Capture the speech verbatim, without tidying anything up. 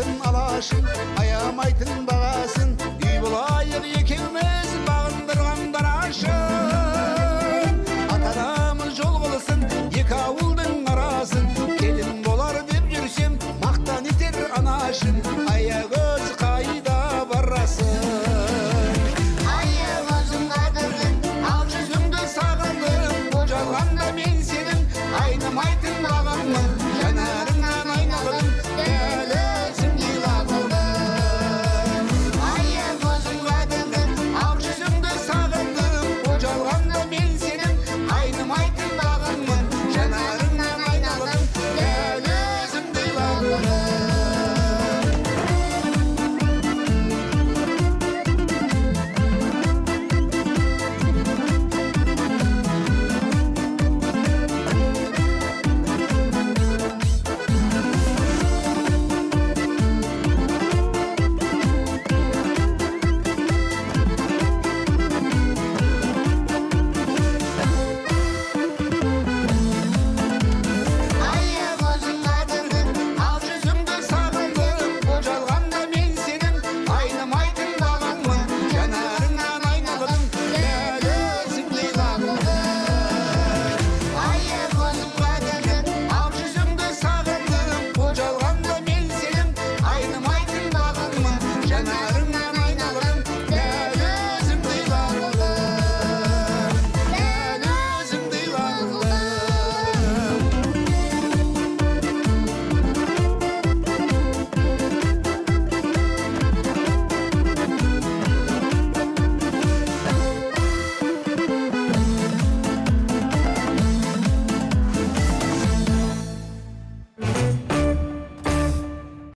Ayamайтын алашын, аямайтын бағасын, үй болайық екеуміз бағындырғандар ашын. Атанамыз жол қылысын, екі ауылдың арасын, келін болар деп жүрсем, мақтан етер анашын. Аягөз қайда барасың? Аягөзің қадірлім, Ақ жүзіңді сағындым, жалғанда мен сенің айнымайтын бағымның. Жанарыңнан айналдым, дәл өзіңдей лағылдым. аягөзің қадірлім, Ақ жүзіңді сағындым, жалғанда мен сенің айнымайтын бағымның. Жанарыңнан айналдым, дәл өзіңдей лағылдым.